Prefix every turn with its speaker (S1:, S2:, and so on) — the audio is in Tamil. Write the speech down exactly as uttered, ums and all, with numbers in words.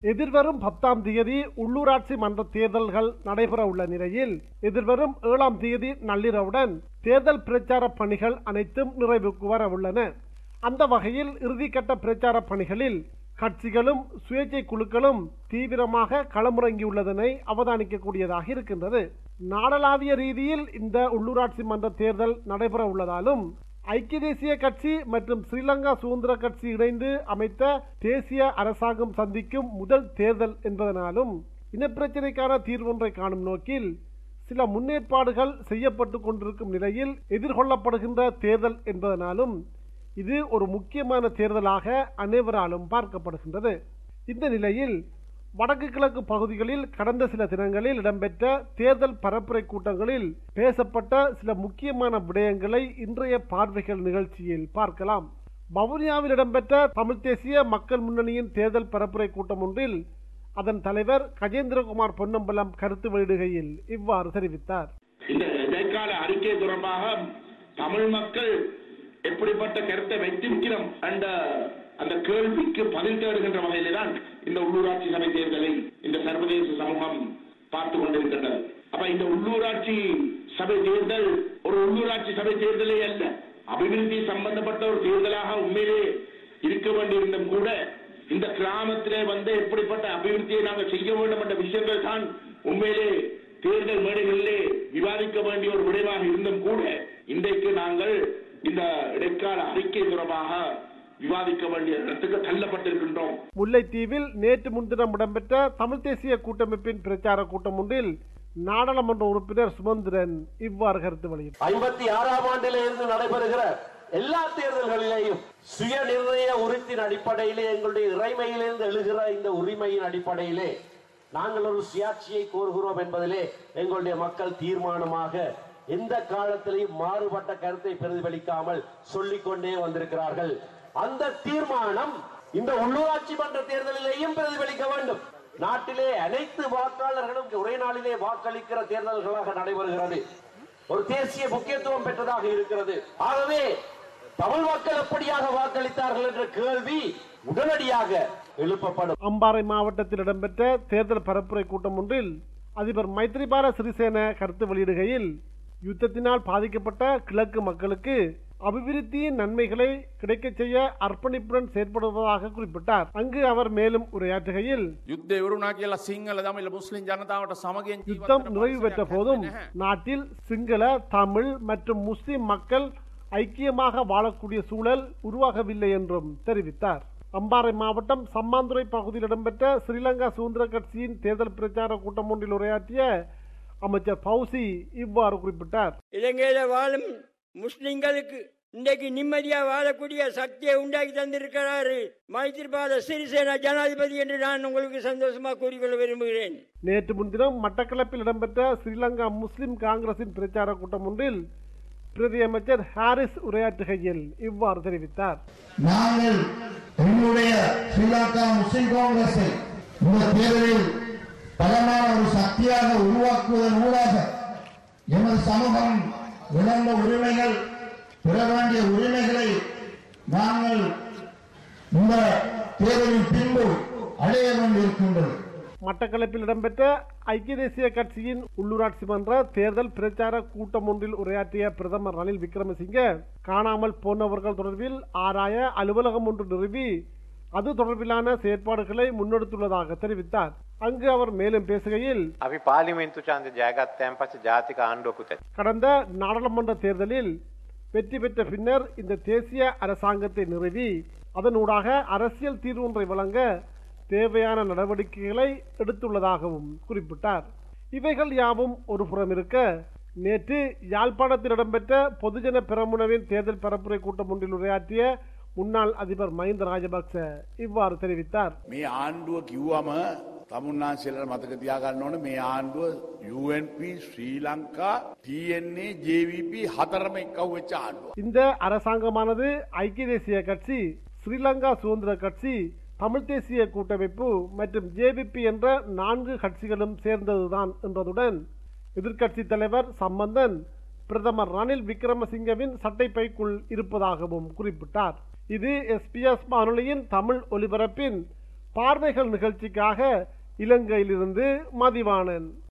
S1: எதிர்வரும் பத்தாம் தேதி உள்ளூராட்சி மன்ற தேர்தல்கள் நடைபெற உள்ள நிலையில் எதிர்வரும் ஏழாம் தேதி நள்ளிரவுடன் தேர்தல் பிரச்சார பணிகள் அனைத்தும் நிறைவுக்கு வர உள்ளன. அந்த வகையில் இறுதிக்கட்ட பிரச்சார பணிகளில் கட்சிகளும் சுயேட்சை குழுக்களும் தீவிரமாக களமிறங்கியுள்ளதனை அவதானிக்கக்கூடியதாக இருக்கின்றது. நாடளாவிய ரீதியில் இந்த உள்ளூராட்சி மன்ற தேர்தல் நடைபெற உள்ளதாலும் ஐக்கிய தேசிய கட்சி மற்றும் ஸ்ரீலங்கா சுதந்திர கட்சி இணைந்து அமைத்த தேசிய அரசாங்கம் சந்திக்கும் முதல் தேர்தல் என்பதனாலும் இனப்பிரச்சினைக்கான தீர்வொன்றை காணும் நோக்கில் சில முன்னேற்பாடுகள் செய்யப்பட்டு கொண்டிருக்கும் நிலையில் எதிர்கொள்ளப்படுகின்ற தேர்தல் என்பதனாலும் இது ஒரு முக்கியமான தேர்தலாக அனைவராலும் பார்க்கப்படுகின்றது. இந்த நிலையில் வடக்கு கிழக்கு பகுதிகளில் கடந்த சில தினங்களில் இடம்பெற்ற தேர்தல் பரப்புரை கூட்டங்களில் பேசப்பட்ட சில முக்கியமான விடயங்களை இன்றைய பார்வைகள் நிகழ்ச்சியில் பார்க்கலாம். வவுனியாவில் இடம்பெற்ற தமிழ் தேசிய மக்கள் முன்னணியின் தேர்தல் பரப்புரை கூட்டம் ஒன்றில் அதன் தலைவர் கஜேந்திரகுமார் பொன்னம்பலம் கருத்து வெளியிடுகையில் இவ்வாறு தெரிவித்தார்.
S2: இந்த இடைக்கால அறிக்கை தொடர்பாக தமிழ் மக்கள் எப்படிப்பட்ட கருத்தை வைத்திருக்கிறோம் என்ற அந்த கேள்விக்கு பதில் தேடுகின்ற வகையிலே தான் இந்த உள்ளூராட்சி சபை தேர்தலை இந்த சர்வதேச சமூகம் பார்த்து கொண்டிருக்கின்றது. அப்ப இந்த உள்ளூராட்சி சபை தேர்தல் ஒரு உள்ளூராட்சி சபை தேர்தலே அல்ல, அபிவிருத்தி சம்பந்தப்பட்ட ஒரு தேர்தலாக உண்மையிலே இருக்க வேண்டியிருந்தும் கூட இந்த கிராமத்திலே வந்து எப்படிப்பட்ட அபிவிருத்தியை நாங்கள் செய்ய வேண்டும் என்ற விஷயங்கள் தான் உண்மையிலே தேர்தல் மேடைகளிலே விவாதிக்க வேண்டிய ஒரு விடயமாக இருந்தும் கூட இன்றைக்கு நாங்கள் இந்த இடைக்கால அறிக்கை தொடர்பாக விவாதிக்க வேண்டிய இடத்துக்கு தள்ளப்பட்டிருக்கின்றோம்.
S1: முல்லைத்தீவில் நேற்று முன்தினம் இடம்பெற்ற தமிழ் தேசிய கூட்டமைப்பின் பிரச்சார கூட்டம் ஒன்றில் நாடாளுமன்ற உறுப்பினர் சுமந்திரன் இவ்வாறு கருத்து வெளியிட்டார்.
S3: ஐம்பத்தி ஆறாம் ஆண்டிலே இருந்து நடைபெறுகிற எல்லா தேர்தல்களிலேயும் சுய நிர்ணய உரிமையின் அடிப்படையிலே எங்களுடைய இறைமையிலிருந்து எழுகிற இந்த உரிமையின் அடிப்படையிலே நாங்கள் ஒரு சுயாட்சியை கோருகிறோம் என்பதிலே எங்களுடைய மக்கள் தீர்மானமாக எந்த காலத்திலையும் மாறுபட்ட கருத்தை பிரதிபலிக்காமல் சொல்லிக்கொண்டே வந்திருக்கிறார்கள். அந்த தீர்மானம் இந்த உள்ளூராட்சி மன்ற தேர்தலிலேயும் பிரதிபலிக்க வேண்டும். நாட்டிலே அனைத்து வாக்காளர்களும் ஒரே நாளிலே வாக்களிக்கிற தேர்தல்களாக நடைபெறுகிறது. ஒரு தேசிய முக்கியத்துவம் பெற்றதாக இருக்கிறது. ஆகவே தமிழ் மக்கள் எப்படியாக வாக்களித்தார்கள் என்ற கேள்வி உடனடியாக எழுப்பப்படும்.
S1: அம்பாறை மாவட்டத்தில் இடம்பெற்ற தேர்தல் பரப்புரை கூட்டம் ஒன்றில் அதிபர் மைத்ரிபால சிறிசேன கருத்து வெளியிடுகையில் யுத்தத்தினால் பாதிக்கப்பட்ட கிழக்கு மக்களுக்கு அபிவிருத்தியின் நன்மைகளை கிடைக்க செய்ய அர்ப்பணிப்புடன் செயற்படுவதாக குறிப்பிட்டார். அங்கு அவர் மேலும் உரையாற்றுகையில் யுத்தம் நிறைவு பெற்ற போதும் நாட்டில் சிங்கள, தமிழ் மற்றும் முஸ்லிம் மக்கள் ஐக்கியமாக வாழக்கூடிய சூழல் உருவாகவில்லை என்றும் தெரிவித்தார். அம்பாறை மாவட்டம் சம்மாந்துறை பகுதியில் இடம்பெற்ற ஸ்ரீலங்கா சுதந்திர கட்சியின் தேர்தல் பிரச்சார கூட்டம் ஒன்றில் உரையாற்றிய அமைச்சர் பௌசி இவ்வாறு குறிப்பிட்டார்.
S4: இலங்கையில வாழும் முஸ்லிம்களுக்கு இன்றைக்கு நிம்மதியா வாழக்கூடிய சக்தியை உண்டாக்கி தந்திருக்கிறாரு மைத்திரிபால சிறிசேன ஜனாதிபதி என்று நான் உங்களுக்கு சந்தோஷமா கூறிக்கொள்ள விரும்புகிறேன்.
S1: நேற்று முன்தினம் மட்டக்களப்பில் இடம்பெற்ற ஸ்ரீலங்கா முஸ்லிம் காங்கிரசின் பிரச்சார கூட்டம் ஒன்றில் பிரதி அமைச்சர் ஹாரிஸ் உரையாற்றுகையில் இவ்வாறு தெரிவித்தார்.
S5: நாங்கள் எங்களுடைய ஸ்ரீலங்கா முஸ்லிம் காங்கிரஸை இந்த தேர்தலில் பலமான ஒரு சக்தியாக உருவாக்குவதன் மூலமாக எமது சமூகம் இழந்த உரிமைகள் பெற வேண்டிய உரிமைகளை நாங்கள் இந்த தேர்தலின் பின்பு அடைய வேண்டியிருக்கின்றது.
S1: மட்டக்களப்பில் இடம்பெற்ற ஐக்கிய தேசிய கட்சியின் உள்ளூராட்சி மன்ற தேர்தல் பிரச்சார கூட்டம் ஒன்றில் உரையாற்றிய பிரதமர் ரணில் விக்ரமசிங்க காணாமல் போனவர்கள் தொடர்பில் ஆராய அலுவலகம் ஒன்று நிறுவி அது தொடர்பிலான செயற்பாடுகளை முன்னெடுத்துள்ளதாக தெரிவித்தார். அங்கு அவர் மேலும் பேசுகையில் கடந்த நாடாளுமன்ற தேர்தலில் வெற்றி பெற்ற பின்னர் இந்த தேசிய அரசாங்கத்தை நிறுவி அதனூடாக அரசியல் தீர்வு ஒன்றை வழங்க தேவையான நடவடிக்கைகளை எடுத்துள்ளதாகவும் குறிப்பிட்டார். இவைகள் யாவும் ஒரு புறம் இருக்க நேற்று யாழ்ப்பாணத்தில் இடம்பெற்ற பொதுஜன பெரமுனவின் தேர்தல் பரப்புரை கூட்டம் ஒன்றில் உரையாற்றிய முன்னாள் அதிபர் மஹிந்த ராஜபக்ச இவ்வாறு தெரிவித்தார்.
S6: මේ ආණ්ඩුව කිව්වම තමුන්නාන්සේලා මතක තියාගන්න ඕනේ මේ ආණ්ඩුව U N P Sri Lanka T N A J V P හතරම එක්කව වෙච්ච ආණ්ඩුව.
S1: இந்த அரசாங்கமானது ஐக்கிய தேசிய கட்சி, ஸ்ரீலங்கா சுதந்திர கட்சி, தமிழ் தேசிய கூட்டமைப்பு மற்றும் ஜேவிபி என்ற நான்கு கட்சிகளும் சேர்ந்ததுதான் என்றதுடன் எதிர்க்கட்சி தலைவர் சம்பந்தன் பிரதமர் ரணில் விக்ரமசிங்கவின் சட்டைப்பைக்குள் இருப்பதாகவும் குறிப்பிட்டார். இது எஸ்பிஎஸ் வானொலியின் தமிழ் ஒலிபரப்பின் பார்வைகள் நிகழ்ச்சிக்காக இலங்கையிலிருந்து மதிவாணன்.